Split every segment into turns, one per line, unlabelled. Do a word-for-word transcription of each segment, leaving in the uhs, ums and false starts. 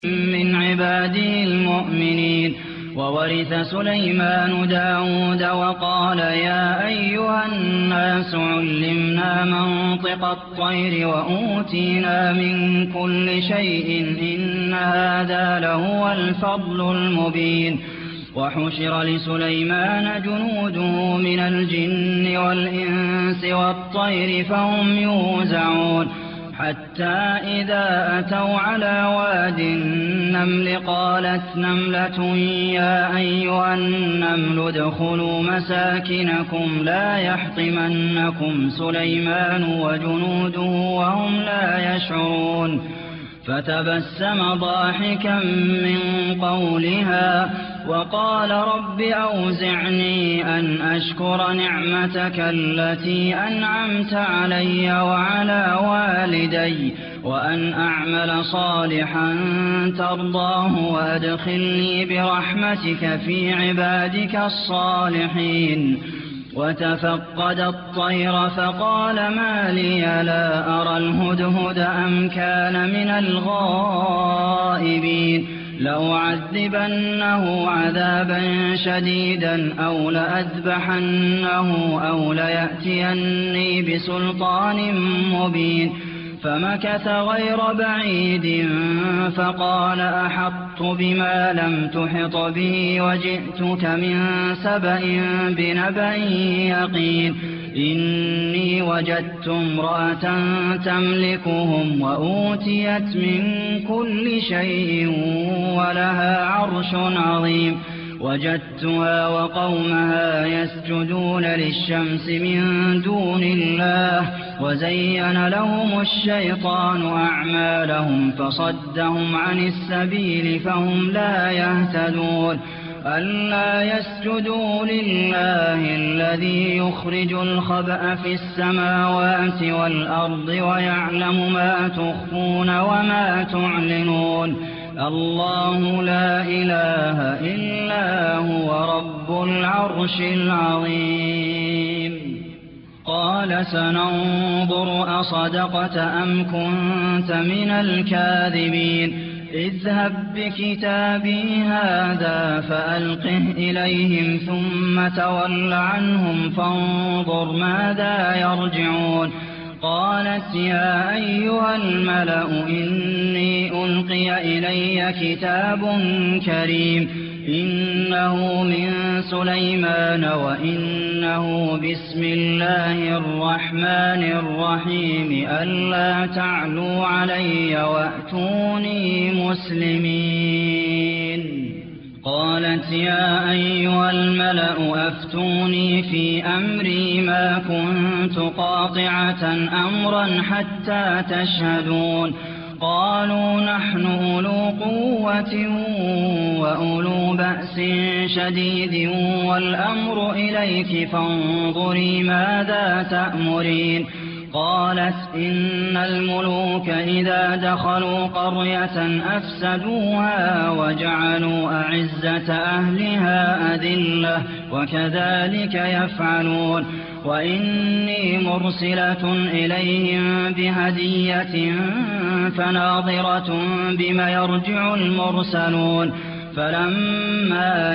من عباده المؤمنين. وورث سليمان داود وقال يا أيها الناس علمنا منطق الطير وأوتينا من كل شيء إن هذا لهو الفضل المبين. وحشر لسليمان جنوده من الجن والإنس والطير فهم يوزعون حتى إذا أتوا على واد النمل قالت نملة يا أيها النمل ادخلوا مساكنكم لا يحطمنكم سليمان وجنوده وهم لا يشعرون. فتبسم ضاحكا من قولها وقال رب أوزعني أن أشكر نعمتك التي أنعمت علي وعلى والدي وأن أعمل صالحا ترضاه وأدخلني برحمتك في عبادك الصالحين. وتفقد الطير فقال ما لي لا أرى الهدهد أم كان من الغائبين لأعذبنه عذابا شديدا أو لأذبحنه أو ليأتيني بسلطان مبين. فمكث غير بعيد فقال أحطت بما لم تحط به وجئتك من سبأ بنبأ يقين. إني وجدت امرأة تملكهم وأوتيت من كل شيء ولها عرش عظيم. وجدتها وقومها يسجدون للشمس من دون الله وزين لهم الشيطان أعمالهم فصدهم عن السبيل فهم لا يهتدون. ألا يسجدوا لله الذي يخرج الخبأ في السماوات والأرض ويعلم ما تخفون وما تعلنون. الله لا إله إلا هو رب العرش العظيم. قال سننظر أصدقت أم كنت من الكاذبين. اذهب بكتابي هذا فألقه إليهم ثم تول عنهم فانظر ماذا يرجعون. قالت يا أيها الملأ إني ألقي إلي كتاب كريم إنه من سليمان وإنه بسم الله الرحمن الرحيم ألا تعلوا علي وأتوني مسلمين. قالت يا أيها الملأ أفتوني في أمري ما كنت قاطعة أمرا حتى تشهدون. قالوا نحن أولو قوة وأولو بأس شديد والأمر إليك فانظري ماذا تأمرين. قالت إن الملوك إذا دخلوا قرية أفسدوها وجعلوا أعزة أهلها أذلة وكذلك يفعلون. وإني مرسلة إليهم بهدية فناظرة بما يرجع المرسلون. فلما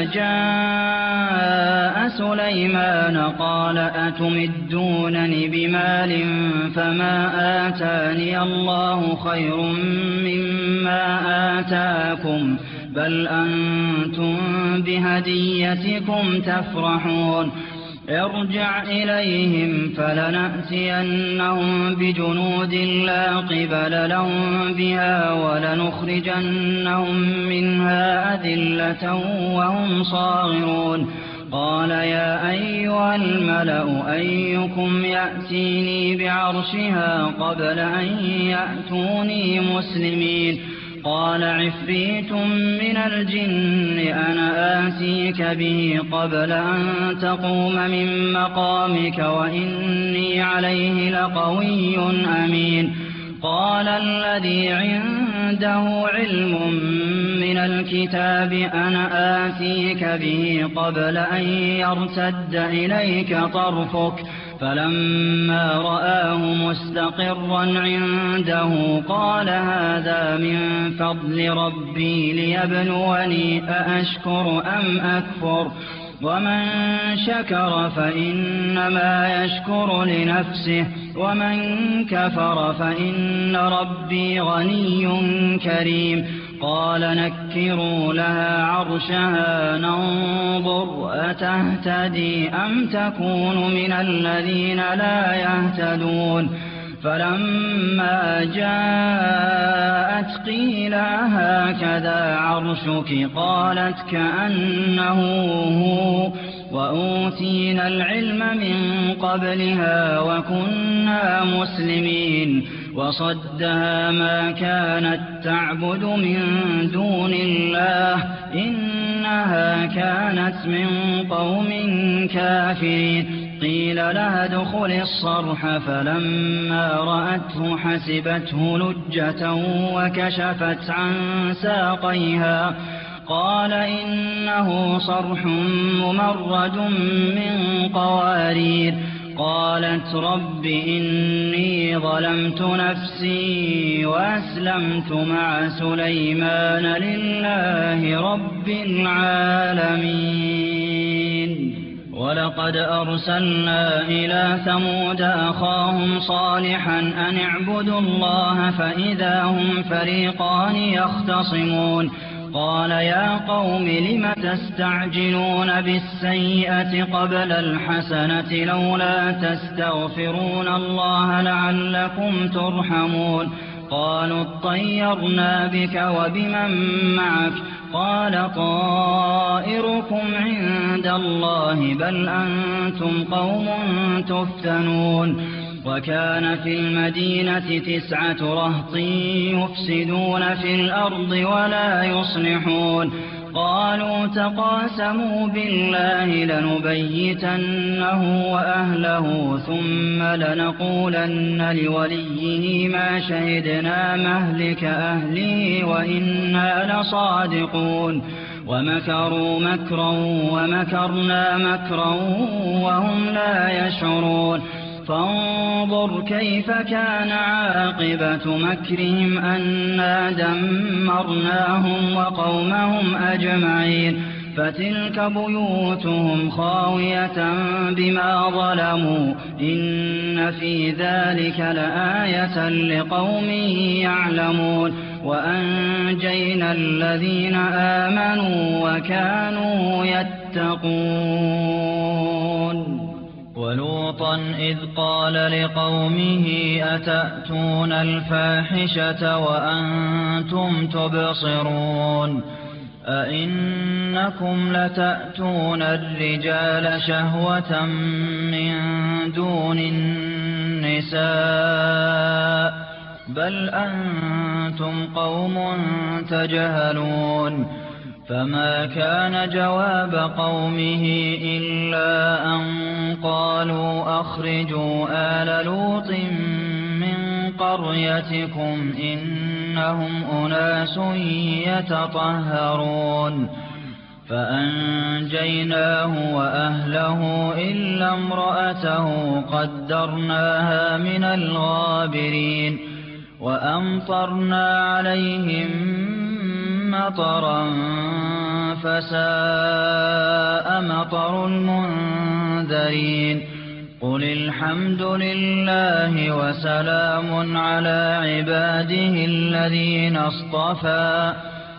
جاء سليمان قال أتمدونني بمال فما آتاني الله خير مما آتاكم بل أنتم بهديتكم تفرحون. ارجع إليهم فلنأتينهم بجنود لا قبل لهم بها ولنخرجنهم منها أذلة وهم صاغرون. قال يا أيها الملأ أيكم يأتيني بعرشها قبل أن يأتوني مسلمين. قال عفريت من الجن أنا آتيك به قبل أن تقوم من مقامك وإني عليه لقوي أمين. قال الذي عنده علم من الكتاب أنا آتيك به قبل أن يرتد إليك طرفك فلما رآه مستقرا عنده قال هذا من فضل ربي ليبلوني أأشكر أم أكفر ومن شكر فإنما يشكر لنفسه ومن كفر فإن ربي غني كريم قال نكروا لها عرشها ننظر أتهتدي أم تكون من الذين لا يهتدون فلما جاءت قيل هكذا عرشك قالت كأنه هو وأوتينا العلم من قبلها وكنا مسلمين وصدها ما كانت تعبد من دون الله إنها كانت من قوم كافرين قيل لها ادخل الصرح فلما رأته حسبته لجة وكشفت عن ساقيها قال إنه صرح ممرد من قوارير قالت رب إني ظلمت نفسي وأسلمت مع سليمان لله رب العالمين ولقد أرسلنا إلى ثمود أخاهم صالحا أن اعبدوا الله فإذا هم فريقان يختصمون قال يا قوم لم تستعجلون بالسيئة قبل الحسنة لولا تستغفرون الله لعلكم ترحمون قالوا اطيرنا بك وبمن معك قال طائركم عند الله بل أنتم قوم تفتنون وكان في المدينة تسعة رهط يفسدون في الأرض ولا يصلحون قالوا تقاسموا بالله لنبيتنه وأهله ثم لنقولن لوليه ما شهدنا مهلك أهله وإنا لصادقون ومكروا مكرا ومكرنا مكرا وهم لا يشعرون فانظر كيف كان عاقبة مكرهم أنا دمرناهم وقومهم أجمعين فتلك بيوتهم خاوية بما ظلموا إن في ذلك لآية لقوم يعلمون وأنجينا الذين آمنوا وكانوا يتقون ولوطا إذ قال لقومه أتأتون الفاحشة وأنتم تبصرون أئنكم لتأتون الرجال شهوة من دون النساء بل أنتم قوم تجهلون فما كان جواب قومه إلا أن قالوا أخرجوا آل لوط من قريتكم إنهم أناس يتطهرون فأنجيناه وأهله إلا امرأته قدرناها من الغابرين وأمطرنا عليهم مطرا فساء مطر المنذرين قل الحمد لله وسلام على عباده الذين اصطفى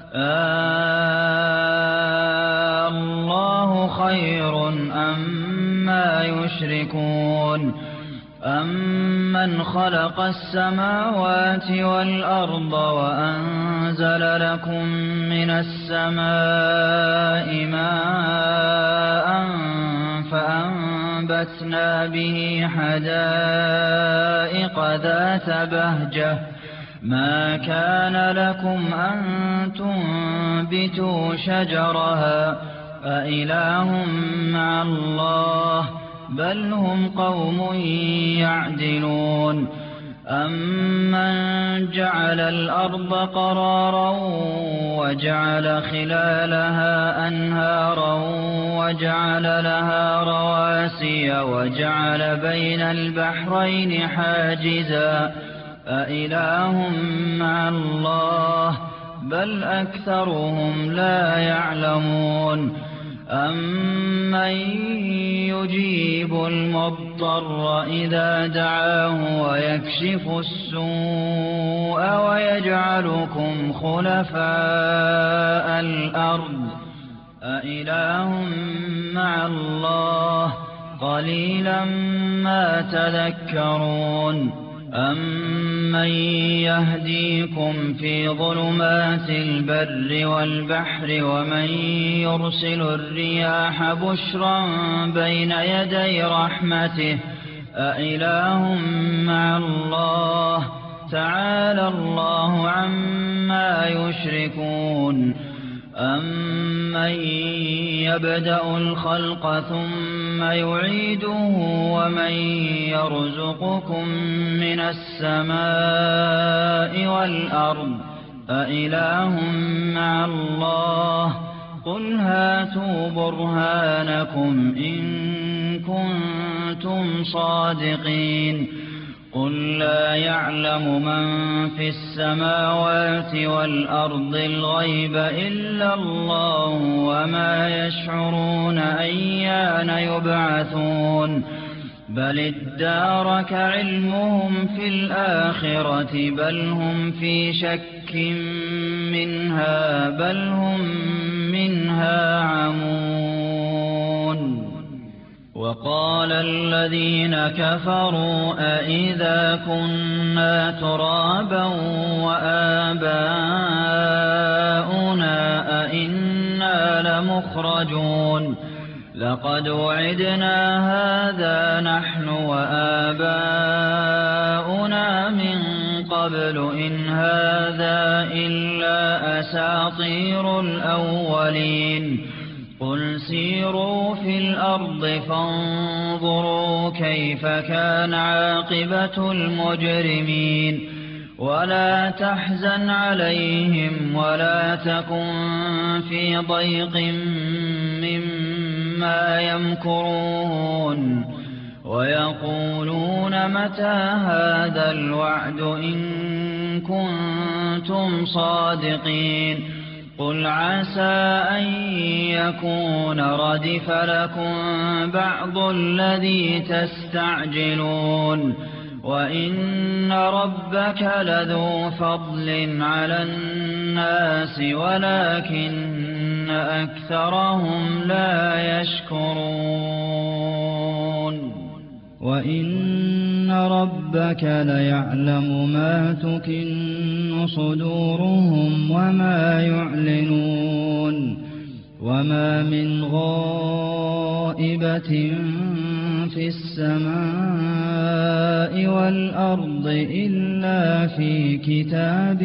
آه الله خير أما يشركون أمن خلق السماوات والأرض وأنزل لكم من السماء ماء فأنبتنا به حدائق ذات بهجة ما كان لكم أن تنبتوا شجرها أإله مع الله بل هم قوم يعدلون أَمَّنْ جَعَلَ الْأَرْضَ قَرَارًا وَجَعَلَ خِلَالَهَا أَنْهَارًا وَجَعَلَ لَهَا رَوَاسِيَ وَجَعَلَ بَيْنَ الْبَحْرَيْنِ حَاجِزًا أَإِلَٰهٌ مَّعَ اللَّهِ بَلْ أَكْثَرُهُمْ لَا يَعْلَمُونَ أَمَّن يُجِيبُ الْمُضْطَرَّ إِذَا دَعَاهُ وَيَكْشِفُ السُّوءَ وَيَجْعَلُكُمْ خُلَفَاءَ الْأَرْضِ أَإِلَٰهٌ مَّعَ اللَّهِ قَلِيلًا مَّا تَذَكَّرُونَ أَمَّن يَهْدِيكُمْ فِي ظُلُمَاتِ الْبَرِّ وَالْبَحْرِ وَمَن يُرْسِلُ الرِّيَاحَ بُشْرًا بَيْنَ يَدَيْ رَحْمَتِهِ أَإِلَٰهٌ مَّعَ اللَّهِ تَعَالَى اللَّهُ عَمَّا يُشْرِكُونَ أَمَّن يَبْدَأُ الْخَلْقَ ثُمَّ يُعِيدُهُ وَمَن يَرْزُقُكُم مِّنَ السَّمَاءِ وَالْأَرْضِ أَإِلَٰهٌ مَّعَ اللَّهِ قُلْ هَاتُوا بُرْهَانَكُمْ إِن كُنتُمْ صَادِقِينَ قُل لَّا يَعْلَمُ مَن فِي السَّمَاوَاتِ وَالْأَرْضِ الْغَيْبَ إِلَّا اللَّهُ وَمَا يَشْعُرُونَ أَيَّانَ يُبْعَثُونَ بَلِ ادَّارَكَ عِلْمُهُمْ فِي الْآخِرَةِ بَلْ هُمْ فِي شَكٍّ مِّنْهَا بَلْ هُم مِّنْهَا عَمُونَ وَقَالَ الَّذِينَ كَفَرُوا أَإِذَا كُنَّا تُرَابًا وَآبَاؤُنَا أَإِنَّا لَمُخْرَجُونَ لَقَدْ وُعِدْنَا هَٰذَا نَحْنُ وَآبَاؤُنَا مِن قَبْلُ إِنْ هَٰذَا إِلَّا أَسَاطِيرُ الْأَوَّلِينَ قُلْ سِيرُوا فِي الْأَرْضِ فَانظُرُوا كَيْفَ كَانَ عَاقِبَةُ الْمُجْرِمِينَ وَلَا تَحْزَنْ عَلَيْهِمْ وَلَا تَكُن فِي ضَيْقٍ مِّمَّا يَمْكُرُونَ وَيَقُولُونَ مَتَىٰ هَٰذَا الْوَعْدُ إِن كُنتُمْ صَادِقِينَ قُلْ عَسَىٰ أَن يَكُونَ رَدِفَ لَكُم بَعْضُ الَّذِي تَسْتَعْجِلُونَ وَإِنَّ رَبَّكَ لَذُو فَضْلٍ عَلَى النَّاسِ وَلَٰكِنَّ أَكْثَرَهُمْ لَا يَشْكُرُونَ وَإِنَّ رَبَّكَ لَيَعْلَمُ مَا تُكِنُّ صُدُورُهُمْ وَمَا يُعْلِنُونَ وَمَا مِنْ غَائِبَةٍ فِي السَّمَاءِ وَالْأَرْضِ إِلَّا فِي كِتَابٍ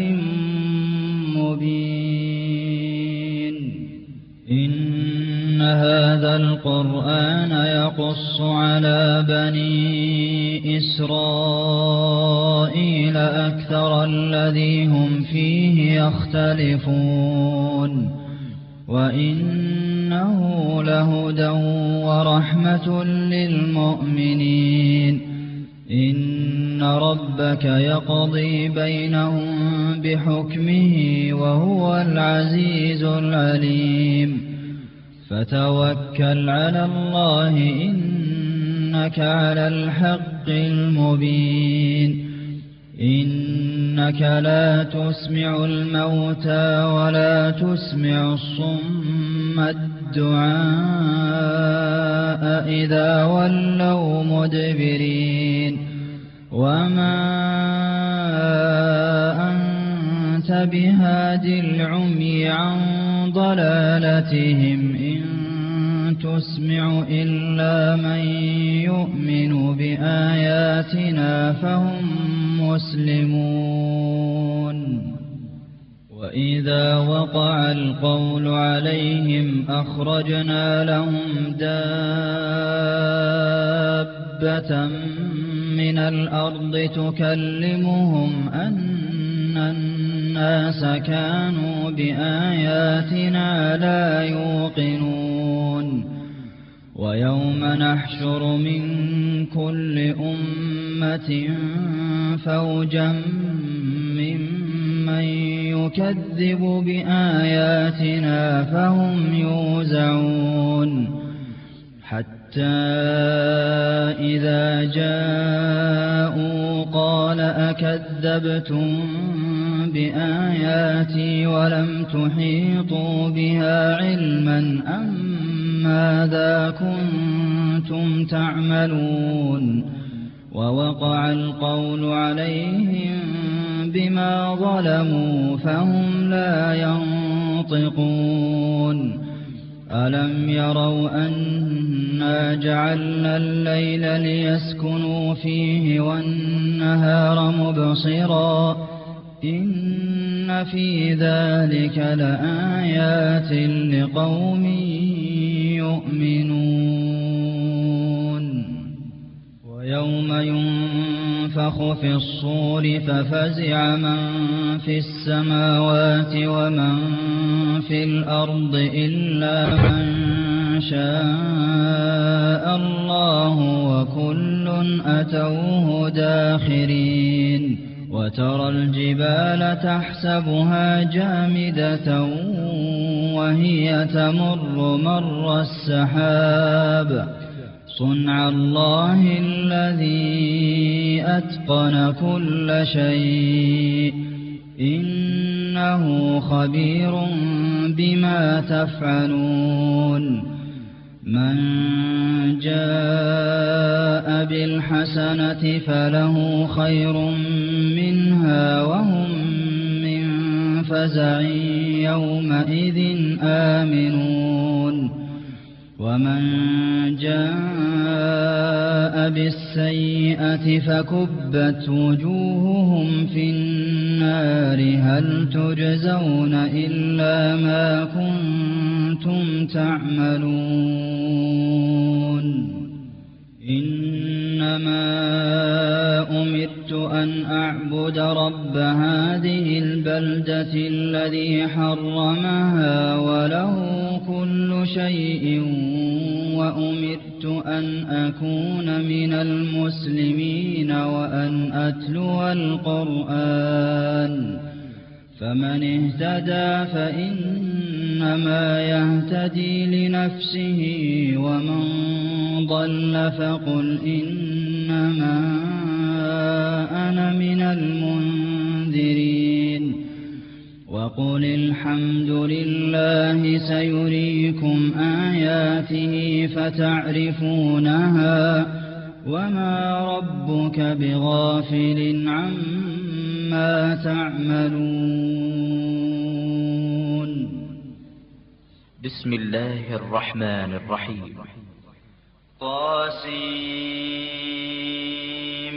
مُّبِينٍ إِنَّ هَٰذَا الْقُرْآنَ يَقُصُّ عَلَىٰ بَنِي إِسْرَائِيلَ أَكْثَرَ الَّذِي هُمْ فِيهِ يَخْتَلِفُونَ وَإِنَّهُ لَهُدًى وَرَحْمَةٌ لِّلْمُؤْمِنِينَ إِنَّ رَبَّكَ يَقْضِي بَيْنَهُم بِحُكْمِهِ وَهُوَ الْعَزِيزُ الْعَلِيمُ فَتَوَكَّلْ عَلَى اللَّهِ إِنَّكَ عَلَى الْحَقِّ الْمُبِينِ إِنَّكَ لَا تُسْمِعُ الْمَوْتَىٰ وَلَا تُسْمِعُ الصُّمَّ الدُّعَاءَ إِذَا وَلَّوْا مُدْبِرِينَ وَمَا أَنتَ بِهَادِ الْعُمْيِ عَن ضَلَالَتِهِمْ إِن تُسْمِعُ إِلَّا مَن يُؤْمِنُ بِآيَاتِنَا فَهُم مُّسْلِمُونَ وَإِذَا وَقَعَ الْقَوْلُ عَلَيْهِمْ أَخْرَجْنَا لَهُمْ دَابَّةً دابة من الأرض تكلمهم أن الناس كانوا بآياتنا لا يوقنون ويوم نحشر من كل أمة فوجا ممن يكذب بآياتنا فهم يوزعون حتى إذا جاءوا قال أكذبتم بآياتي ولم تحيطوا بها علما أم ماذا كنتم تعملون ووقع القول عليهم بما ظلموا فهم لا ينطقون ألم يروا أنا جعلنا الليل ليسكنوا فيه والنهار مبصرا إن في ذلك لآيات لقوم يؤمنون ويوم ينفخ في الصور ففزع من في السماوات ومن في الأرض إلا من شاء الله وكل أتوه داخرين وترى الجبال تحسبها جامدة وهي تمر مر السحاب صنع الله الذي أتقن كل شيء إنه خبير بما تفعلون من جاء بالحسنة فله خير منها وهم من فزع يومئذ آمنون ومن جاء بالسيئة فكبت وجوههم في النار هل تجزون إلا ما كنتم تعملون إنما أمرت أن أعبد رب هذه البلدة الذي حرمها وله كل شيء وأمرت أن أكون من المسلمين وأن أتلو القرآن فمن اهتدى فإنما يهتدي لنفسه ومن ضل فقل إنما أنا من المنذرين وقل الحمد لله سيريكم آياته فتعرفونها وما ربك بغافل عما تعملون
بسم الله الرحمن الرحيم
طاسيم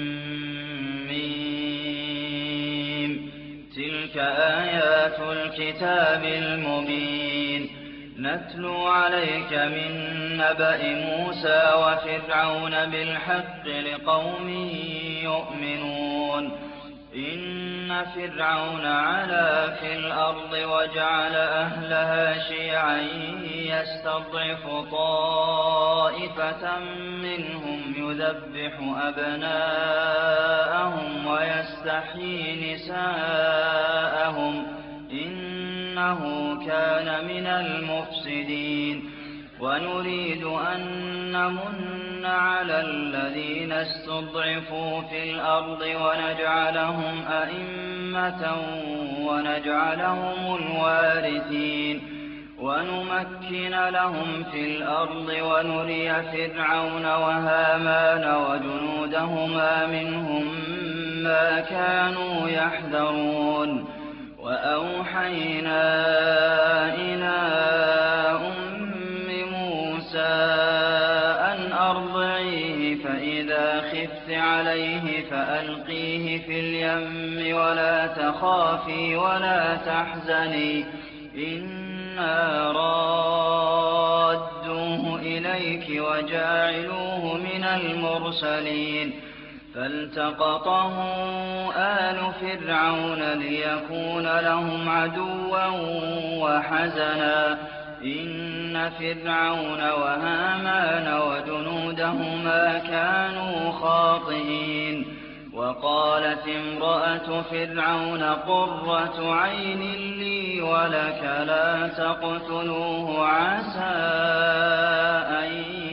ميم تلك آيات الكتاب المبين نتلو عليك من نبأ موسى وفرعون بالحق لقوم يؤمنون إن فرعون علا في الأرض وجعل أهلها شيعا يستضعف طائفة منهم يذبح أبناءهم ويستحيي نساءهم إنه كان من المفسدين ونريد أن نمن على الذين استضعفوا في الأرض ونجعلهم أئمة ونجعلهم الوارثين ونمكن لهم في الأرض ونري فرعون وهامان وجنودهما منهم ما كانوا يحذرون وأوحينا إلى أم موسى أن أرضعيه فإذا خفت عليه فألقيه في اليم ولا تخافي ولا تحزني إنا رادوه إليك إليك وجاعلوه من المرسلين فالتقطه آل فرعون ليكون لهم عدوا وحزنا إن فرعون وهامان وجنودهما كانوا خاطئين وقالت امرأة فرعون قرة عين لي ولك لا تقتلوه عسى أن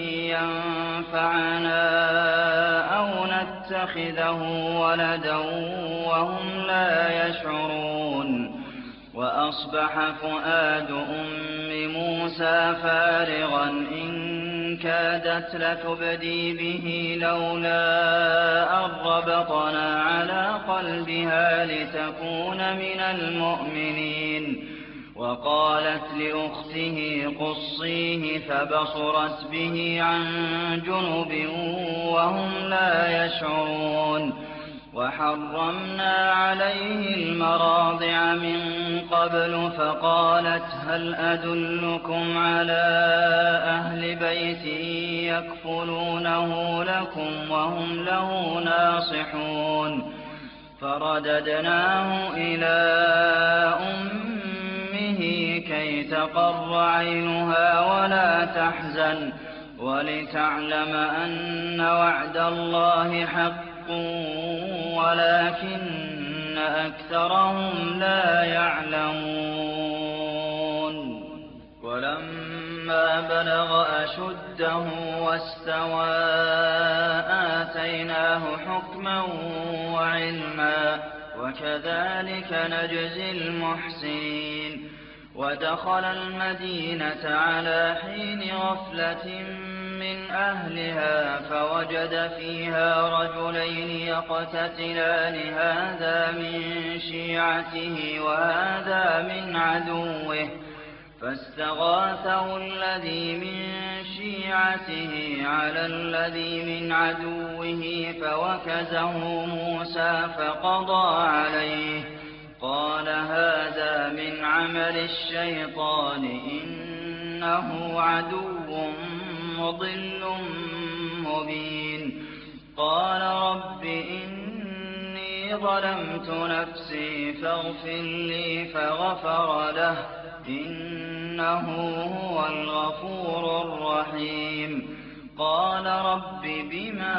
ينفعنا أو نتخذه ولدا وهم لا يشعرون وأصبح فؤاد أم موسى فارغا إن كادت لتبدي به لولا أن ربطنا على قلبها لتكون من المؤمنين وقالت لأخته قصيه فبصرت به عن جنب وهم لا يشعرون وحرمنا عليه المراضع من قبل فقالت هل أدلكم على أهل بيت يكفلونه لكم وهم له ناصحون فرددناه إلى أمه كي تقر عينها ولا تحزن ولتعلم أن وعد الله حق ولكن أكثرهم لا يعلمون ولما بلغ أشده واستوى آتيناه حكما وعلما وكذلك نجزي المحسنين ودخل المدينة على حين غفلة من أهلها فوجد فيها رجلين يقتتلان هذا من شيعته وهذا من عدوه فاستغاثه الذي من شيعته على الذي من عدوه فوكزه موسى فقضى عليه قال هذا من عمل الشيطان إنه عدو مضل مبين قال رب إني ظلمت نفسي فاغفر لي فغفر له إنه هو الغفور الرحيم قال رب بما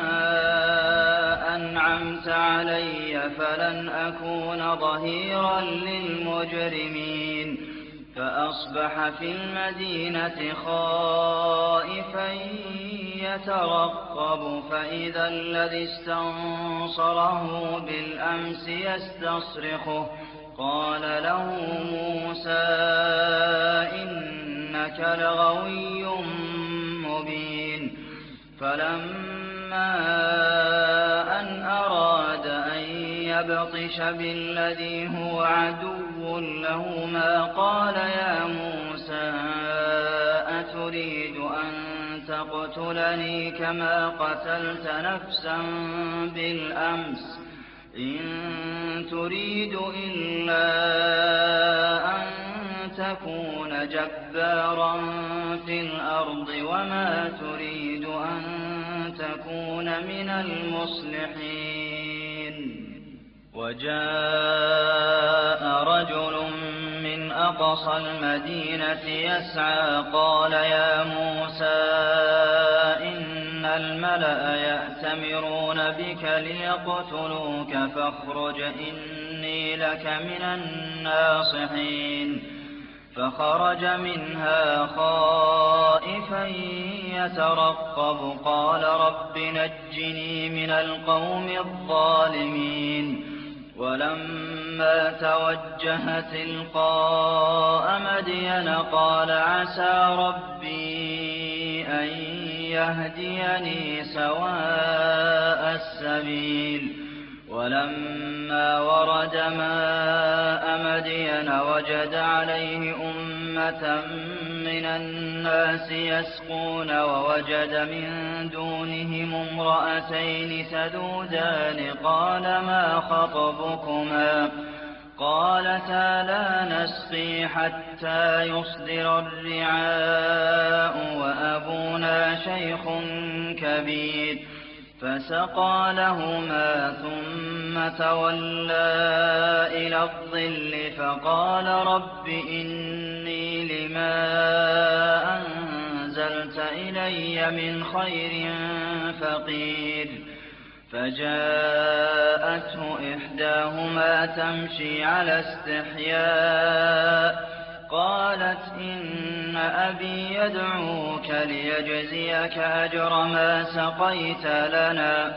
أنعمت علي فلن أكون ظهيرا للمجرمين فأصبح في المدينة خائفا يترقب فإذا الذي استنصره بالأمس يستصرخه قال له موسى إنك لغوي مبين فلما أن أراد أن يبطش بالذي هو عدو لهما قال يا موسى أتريد أن تقتلني كما قتلت نفسا بالأمس إن تريد إلا أن تكون جبارا في الأرض وما تريد أن تكون من المصلحين وجاء رجل من أقصى المدينة يسعى قال يا موسى إن الملأ يأتمرون بك ليقتلوك فاخرج إني لك من الناصحين فخرج منها خائفا يترقب قال رب نجني من القوم الظالمين ولما توجه تلقاء مدين قال عسى ربي أن يهديني سواء السبيل ولما ورد ماء مدين وجد عليه أمة من الناس يسقون ووجد من دونهم امرأتين تذودان قال ما خطبكما قالتا لا نسقي حتى يصدر الرعاء وأبونا شيخ كبير فسقى لهما ثم تولى إلى الظل فقال رب إني لما أنزلت إلي من خير فقير فجاءته إحداهما تمشي على استحياء قالت إن أبي يدعوك ليجزيك أجر ما سقيت لنا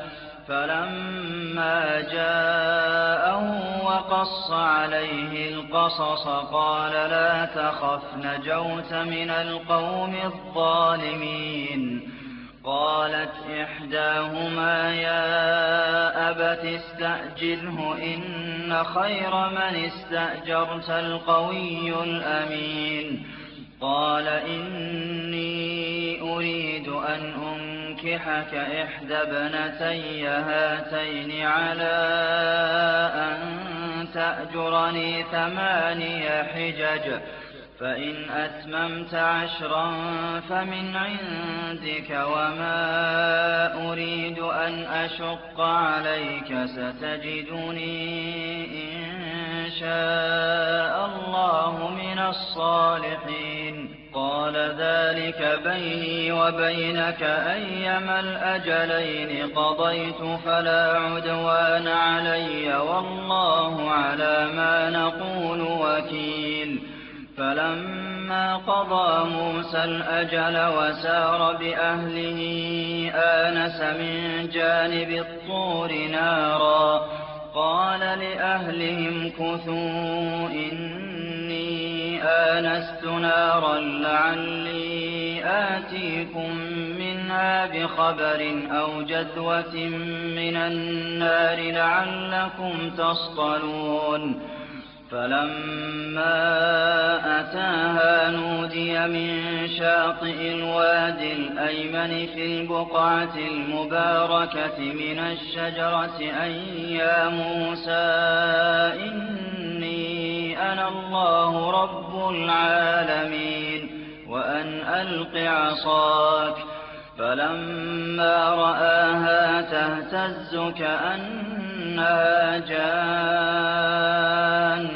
فلما جاءه وقص عليه القصص قال لا تخف نجوت من القوم الظالمين قالت إحداهما يا أبت استأجره إن خير من استأجرت القوي الأمين قال إني أريد أن أنكحك إحدى ابنتي هاتين على أن تأجرني ثماني حجج فإن أتممت عشرا فمن عندك وما أريد أن أشق عليك ستجدني إن شاء الله من الصالحين قال ذلك بيني وبينك أيما الأجلين قضيت فلا عدوان علي والله على ما نقول وكيل فلما قضى موسى الأجل وسار بأهله آنس من جانب الطور نارا قال لأهلهم كثوا إني آنست نارا لعلي آتيكم منها بخبر أو جذوة من النار لعلكم تصطلون فلما أتاها نودي من شاطئ الوادي الأيمن في البقعة المباركة من الشجرة أن يا موسى إني أنا الله رب العالمين وأن ألق عصاك فلما رآها تهتز كأنها جان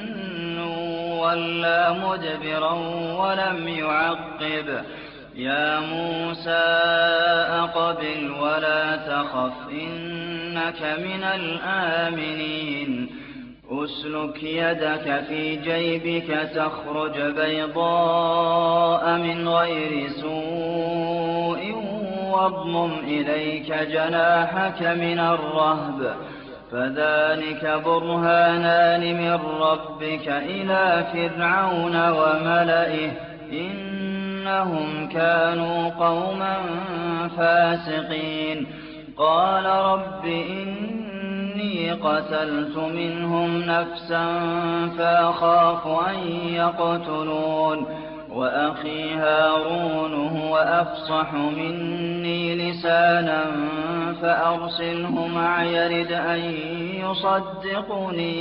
ولا مدبرا ولم يعقب يا موسى أقبل ولا تخف إنك من الآمنين أسلك يدك في جيبك تخرج بيضاء من غير سوء واضمم إليك جناحك من الرهب فذلك برهانان من ربك إلى فرعون وملئه إنهم كانوا قوما فاسقين قال رب إني قتلت منهم نفسا فأخاف أن يقتلون وأخي هارون هو أفصح مني لسانا فأرسله معي يرد أن يصدقني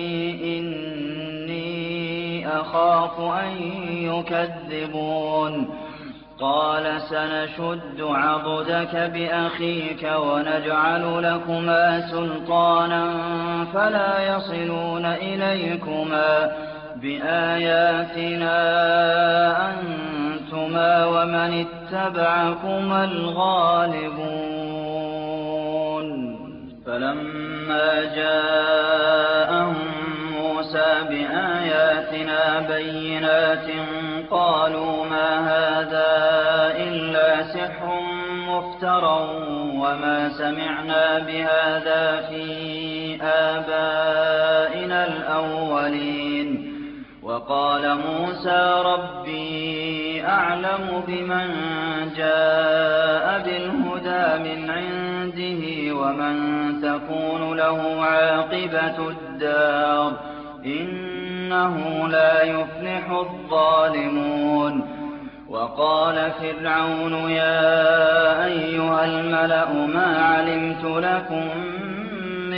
إني أخاف أن يكذبون قال سنشد عضدك بأخيك ونجعل لكما سلطانا فلا يصلون إليكما بآياتنا أنتما ومن اتبعكما الغالبون فلما جاءهم موسى بآياتنا بينات قالوا ما هذا إلا سحر مفترى وما سمعنا بهذا في آبائنا الأولين وقال موسى ربي أعلم بمن جاء بالهدى من عنده ومن تكون له عاقبة الدار إنه لا يفلح الظالمون وقال فرعون يا أيها الملأ ما علمت لكم من إله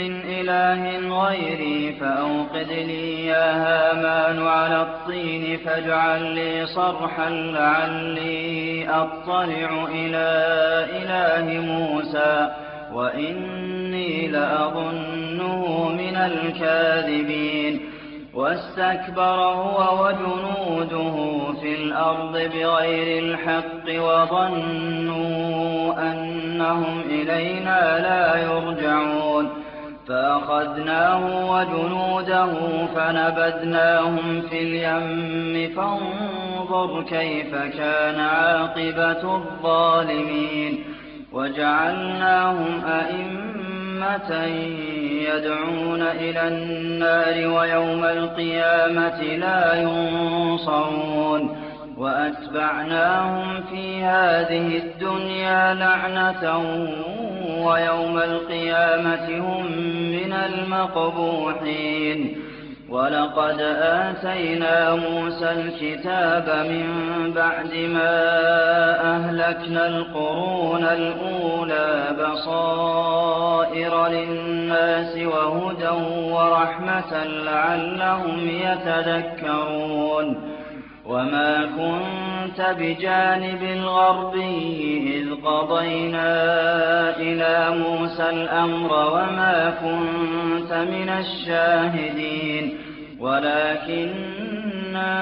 إله غيري فأوقد لي يا هامان على الطين فاجعل لي صرحا لعلي أطلع إلى إله موسى وإني لأظنه من الكاذبين. واستكبر هو وجنوده في الأرض بغير الحق وظنوا أنهم إلينا لا يرجعون فأخذناه وجنوده فنبذناهم في اليم فانظر كيف كان عاقبة الظالمين. وجعلناهم أئمة يدعون إلى النار ويوم القيامة لا ينصرون. وأتبعناهم في هذه الدنيا لعنة ويوم القيامة هم من المقبوحين. ولقد آتينا موسى الكتاب من بعد ما أهلكنا القرون الأولى بصائر للناس وهدى ورحمة لعلهم يتذكرون. وما كنت بجانب الغربي إذ قضينا إلى موسى الأمر وما كنت من الشاهدين ولكننا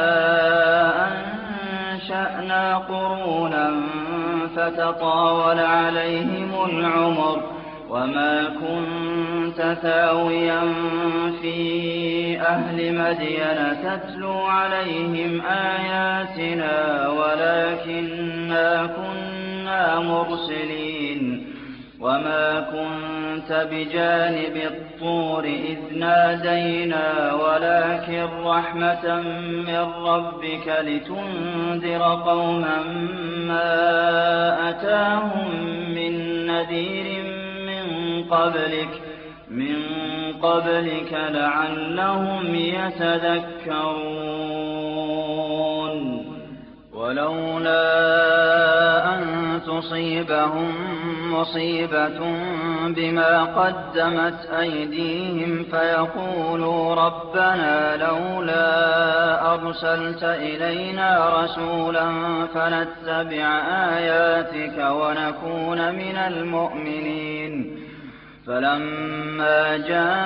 أنشأنا قرونا فتطاول عليهم العمر وما كنت ثاويا في أهل مدين تتلو عليهم آياتنا ولكننا كنا مرسلين. وما كنت بجانب الطور إذ نادينا ولكن رحمة من ربك لتنذر قوما ما أتاهم من نذير من قبلك من قبلك لعلهم يتذكرون. ولولا أن تصيبهم مصيبة بما قدمت أيديهم فيقولوا ربنا لولا أرسلت إلينا رسولا فنتبع آياتك ونكون من المؤمنين. فلما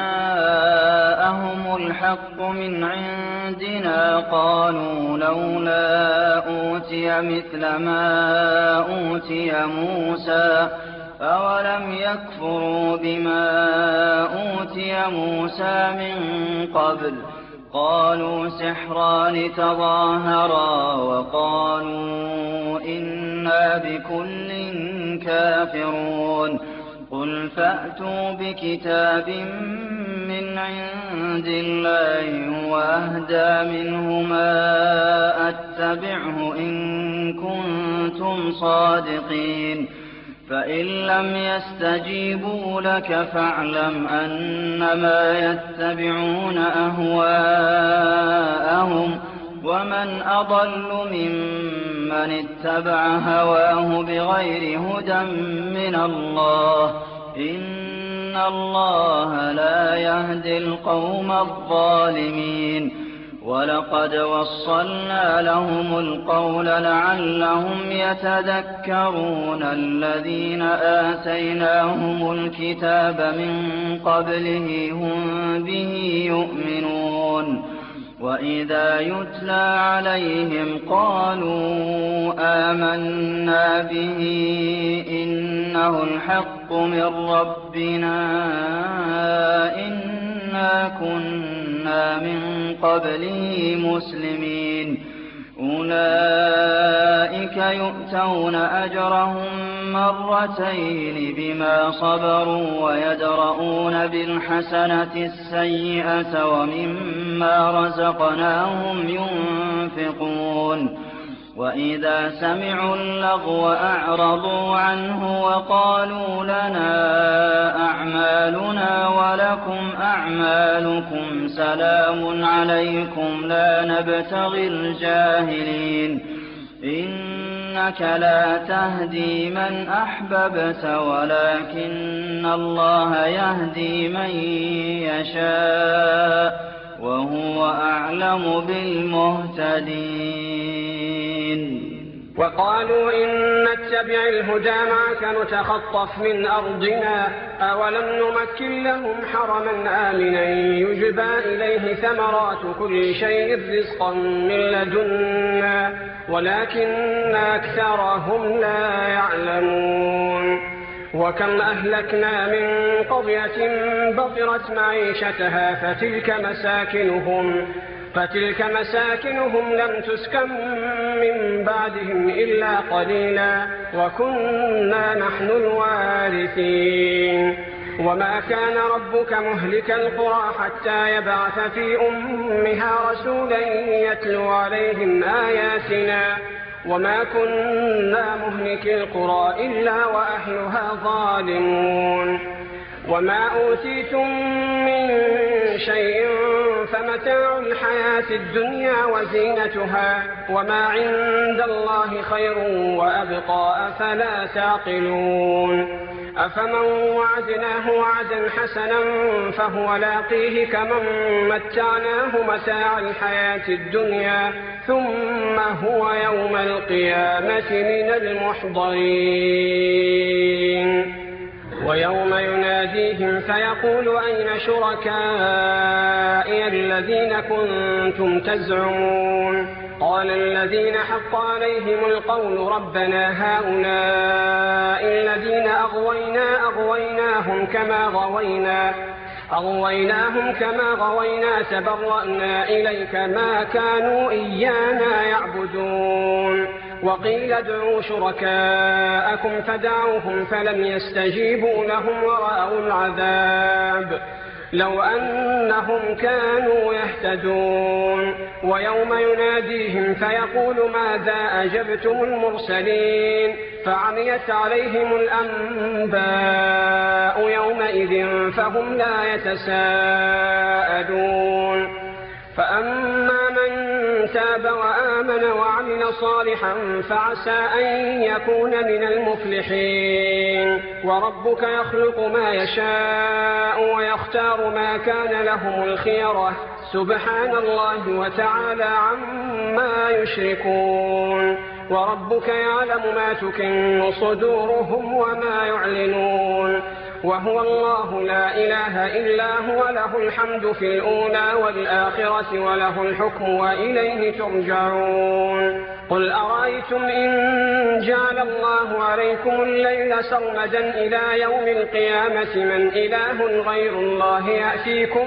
جاءهم الحق من عندنا قالوا لولا أوتي مثل ما أوتي موسى أولم يكفروا بما أوتي موسى من قبل قالوا سحران تظاهرا وقالوا إنا بكل كافرون. قل فأتوا بكتاب من عند الله وأهدى منه ما أتبعه إن كنتم صادقين. فإن لم يستجيبوا لك فاعلم أنما يتبعون أهواءهم ومن أضل ممن اتبع هواه بغير هدى من الله إن الله لا يهدي القوم الظالمين. ولقد وصلنا لهم القول لعلهم يتذكرون الذين آتيناهم الكتاب من قبله هم به يؤمنون. وإذا يتلى عليهم قالوا آمنا به إنه الحق من ربنا إنا كنا من قبله مسلمين. أولئك يؤتون أجرهم مرتين بما صبروا ويدرؤون بالحسنة السيئة ومما رزقناهم ينفقون. وإذا سمعوا اللغو أعرضوا عنه وقالوا لنا أعمالنا ولكم أعمالكم سلام عليكم لا نبتغي الجاهلين. إنك لا تهدي من أحببت ولكن الله يهدي من يشاء وهو أعلم بالمهتدين.
وقالوا إن نتبع الهدى معك نتخطف من أرضنا أولم نمكن لهم حرما آمنا يجبى إليه ثمرات كل شيء رزقا من لدنا ولكن أكثرهم لا يعلمون. وكم أهلكنا من قرية بطرت معيشتها فتلك مساكنهم فتلك مساكنهم لم تسكن من بعدهم إلا قليلا وكنا نحن الوارثين. وما كان ربك مهلك القرى حتى يبعث في أمها رسولا يتلو عليهم آياتنا وما كنا مهلك القرى إلا وأهلها ظالمون. وما أوتيتم من شيء فمتاع الحياة الدنيا وزينتها وما عند الله خير وأبقى أفلا تعقلون. أفمن وعدناه وعدا حسنا فهو لاقيه كمن متعناه متاع الحياة الدنيا ثم هو يوم القيامة من المحضرين. ويوم يناديهم فيقول أين شركائي الذين كنتم تزعمون قال الذين حق عليهم القول ربنا هؤلاء الذين أغوينا أغويناهم كما غوينا أغويناهم كما غوينا تبرأنا إليك ما كانوا إيانا يعبدون. وقيل ادعوا شركاءكم فدعوهم فلم يستجيبوا لهم ورأوا العذاب لو أنهم كانوا يهتدون. ويوم يناديهم فيقول ماذا أجبتم المرسلين فعميت عليهم الأنباء يومئذ فهم لا يتساءلون. فأما من تاب وآمن وعمل صالحا فعسى أن يكون من المفلحين. وربك يخلق ما يشاء ويختار ما كان لهم الخيرة سبحان الله وتعالى عما يشركون. وربك يعلم ما تكن صدورهم وما يعلنون وهو الله لا إله إلا هو له الحمد في الأولى والآخرة وله الحكم وإليه ترجعون. قل أرأيتم إن جعل الله عليكم الليل سرمدا إلى يوم القيامة من إله غير الله يأتيكم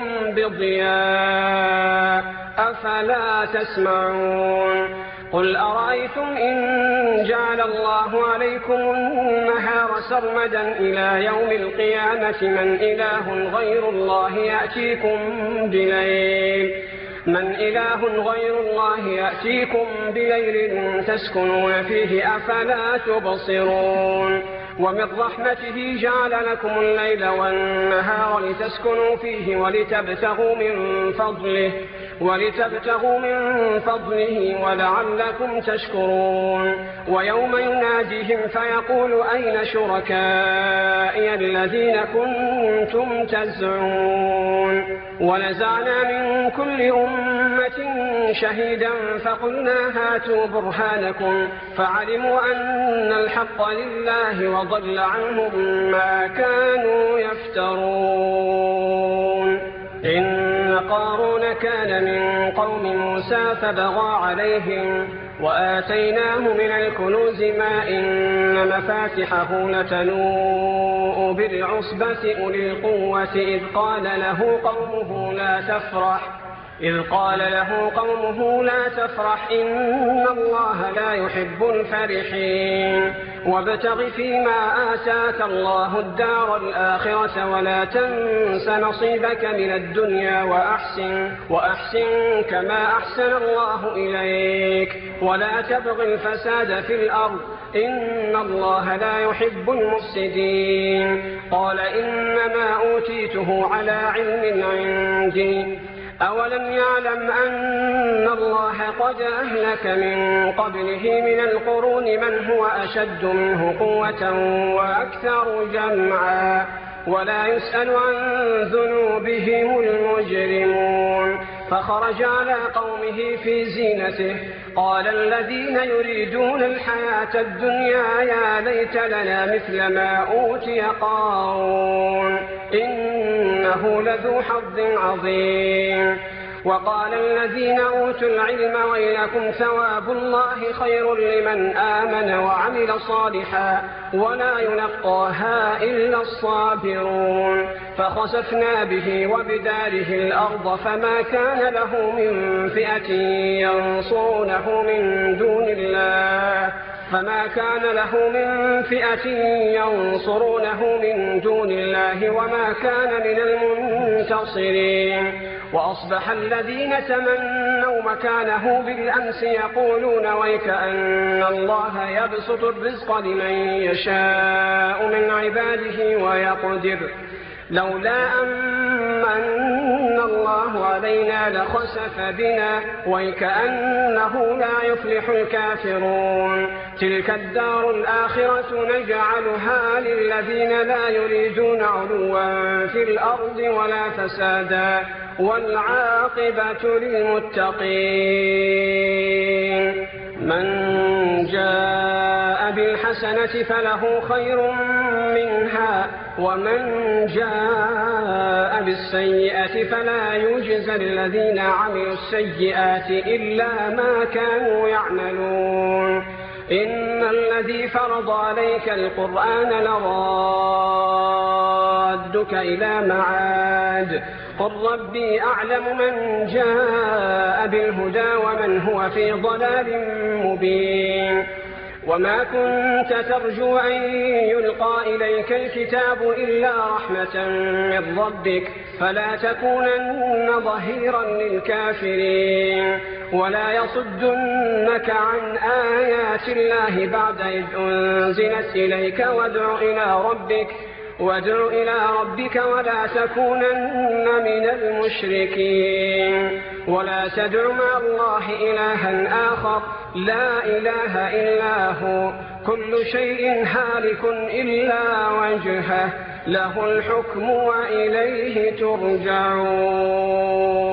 بضياء أفلا تسمعون. قل أرأيتم إن جعل الله عليكم النهار سرمدا إلى يوم القيامة من إله غير الله يأتيكم بليل من إله غير الله يأتيكم بليل تسكنون فيه أفلا تبصرون. ومن رحمته جعل لكم الليل والنهار لتسكنوا فيه ولتبتغوا من فضله ولتبتغوا من فضله ولعلكم تشكرون. ويوم يناديهم فيقول أين شركائي الذين كنتم تزعمون ونزعنا من كل أمة شهيدا فقلنا هاتوا برهانكم فعلموا أن الحق لله وضل عنهم ما كانوا يفترون. إن قارون كان من قوم موسى فبغى عليهم وآتيناه من الكنوز ما إن مفاتحه لتنوء بالعصبة أولي القوة إذ قال له قومه لا تفرح إذ قال له قومه لا تفرح إن الله لا يحب الفرحين. وابتغ فيما آتاك الله الدار الآخرة ولا تنس نصيبك من الدنيا وأحسن وأحسن كما أحسن الله إليك ولا تبغ الفساد في الأرض إن الله لا يحب المفسدين. قال إنما أوتيته على علم عندي أولم يعلم أن الله قد أهلك من قبله من القرون من هو أشد منه قوة وأكثر جمعا ولا يسأل عن ذنوبهم المجرمون فخرج على قومه في زينته قال الذين يريدون الحياة الدنيا يا ليت لنا مثل ما أوتي قارون إنه لذو حظ عظيم وقال الذين أوتوا العلم ويلكم ثواب الله خير لمن آمن وعمل صالحا ولا يلقاها إلا الصابرون فخسفنا به وبداره الأرض فما كان له من فئة ينصرونه من دون الله فما كان له من فئة ينصرونه من دون الله وما كان من المنتصرين وأصبح الذين تمنوا مكانه بالأمس يقولون ويكأن الله يبسط الرزق لمن يشاء من عباده ويقدر لولا أمن الله علينا لخسف بنا ويكأنه لا يفلح الكافرون تلك الدار الآخرة نجعلها للذين لا يريدون علوا في الأرض ولا فسادا والعاقبة للمتقين من جاء بالحسنة فله خير منها ومن جاء بالسيئة فلا يجزى الذين عملوا السيئات إلا ما كانوا يعملون إن الذي فرض عليك القرآن لرادك إلى معاد قل ربي أعلم من جاء بالهدى ومن هو في ضلال مبين وما كنت ترجو أن يلقى إليك الكتاب إلا رحمة من ربك فلا تكونن ظهيرا للكافرين ولا يصدنك عن آيات الله بعد إذ أنزلت إليك وادع إلى ربك وادع إلى ربك ولا تكونن من المشركين ولا تدع مع الله إلها آخر لا إله إلا هو كل شيء هالك إلا وجهه له الحكم وإليه ترجعون